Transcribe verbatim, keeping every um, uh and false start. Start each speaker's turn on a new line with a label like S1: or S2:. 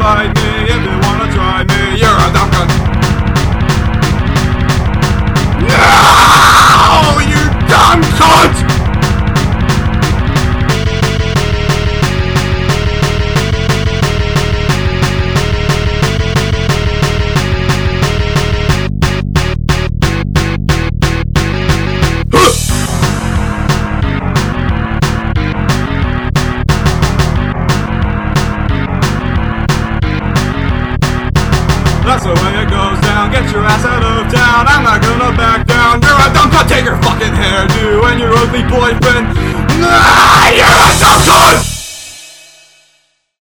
S1: bite me if you wanna try me. You're a dumb cunt. No, you dumb cunt! That's the way it goes down, get your ass out of town. I'm not gonna back down. You're a dumb cunt, take your fucking hairdo and your ugly boyfriend. Ah, you're a dumb cunt!